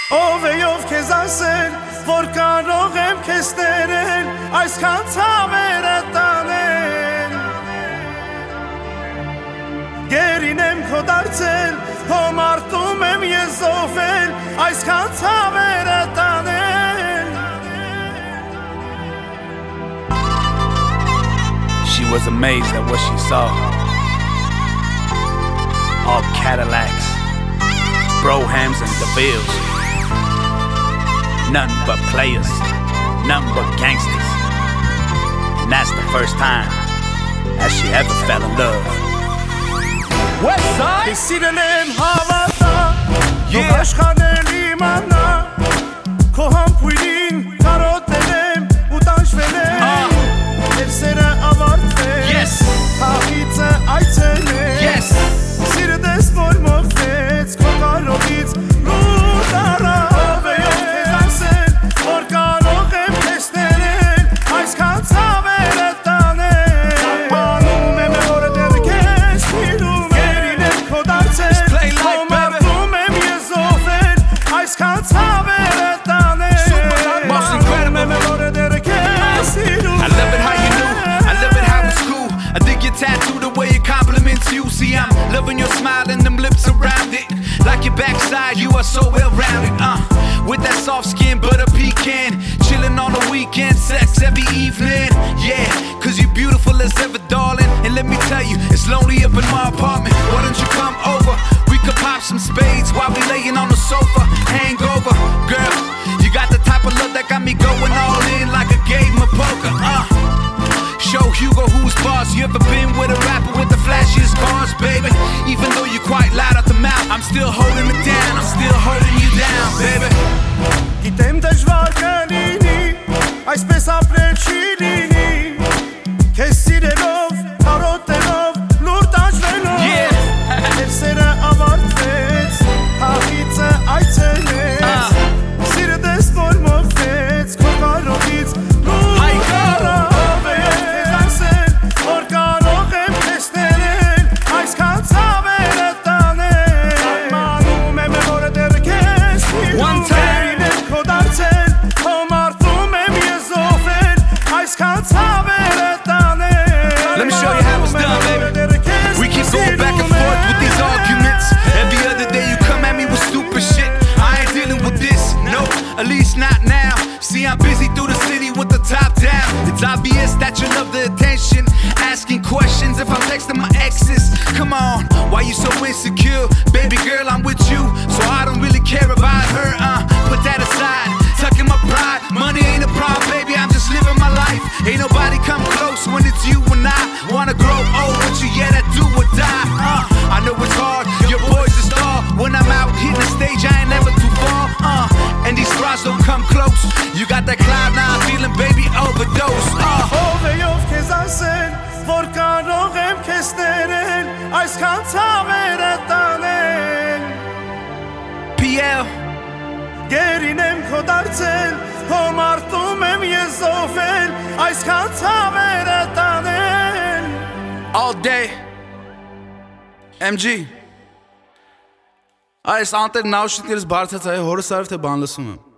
Ով է ով քեզ ասել, որ կարող եմ քեզ տերել, այսքան ցավերը տանել։ Գերին եմ քո դարձել, քո մարտում եմ ես զոհվել, այսքան ցավերը տանել։ She was amazed at what she saw. All Cadillacs, Brohams and DeVilles. Nothing but players, nothing but gangsters. And that's the first time that she ever fell in love. Westside Սիրել եմ հավատա, Քո աշխարհն իմանա, Քո համբույրին կարոտել եմ ու տանջվել եմ, Եվ սերը ավարտվեց, Հաղիցը այցելեց, Սիրտս որ մոխվեց, Քո կարոտից լուր տարա, Ով է ով քեզ ասել, որ կարող եմ քեզ տերել, այսքան ցավերը տանել, Անում եմ որ դեռ քեզ սիրում եմ, Քո դարձել, քո մարտում եմ ես զոհվել, այսքան ցավերը տանել, Անում եմ որ դեռ քեզ սիրում եմ. I love it how you knew, I love it how it's cool. I dig your tattoo, the way it compliments you. See, I'm loving your smile and them lips around it. Like your backside, you are so well-rounded, With that soft skin, butter pecan, chilling on the weekend, sex every evening. Yeah, cause you're beautiful as ever, darling. And let me tell you, it's lonely up in my apartment. Why don't you come over? We could pop some spades while we laying on the sofa. Hangover, girl, you got the type of love that got me going all in like a game of poker, Show Hugo who's boss. You ever been with a rapper with the flashiest bars, baby? Even though you're quite loud at the mouth, I'm still holding it down, I'm still holding you down, baby. Գիտեմ դժվար կլինի, այսպես ապրել չի լինի, Քեզ սիրելով, կարոտելով, լուր տանջվելով, Եվ սերը ավարտվեց, Հաղիցը այցելեց, Սիրտս որ մոխվեց, Քո կարոտից լուր տարա, Ով է ով քեզ ասել, որ կարող եմ քեզ տերել, այսքան ցավերը տանել, Անում եմ որ դեռ քեզ սիրում եմ, Քո դարձել, քո մարտում եմ ես զոհվել, այսքան ցավերը տանել. Let me show you how it's done, baby. We keep going back and forth with these arguments. Every other day you come at me with stupid shit. I ain't dealing with this, no, at least not now. See, I'm busy through the city with the top down. It's obvious that you love the attention, asking questions if I'm texting my exes. Come on, why you so insecure? Baby girl, I'm with you, so I don't really care about her, Put that aside, tucking my pride. Money ain't a problem, baby, I'm just living my life. Ain't nobody come close when it's you and I. Wanna grow old with you, yeah, that do or die, I know it's hard, your boy's a star. When I'm out hitting the stage, I ain't never too far, And these bras don't come close. You got that cloud nine feeling, baby, overdose, Ով է ով քեզ ասել, որ կարող եմ քեզ տերել, այսքան ցավերը տանել, PL. Գերին եմ քո դարձել, քո մարտում եմ ես զոհվել, այսքան ցավերը տանել. All day MG Այս անտեր նաուշնիկներից բարձած այ հորս արև թե բան լսում եմ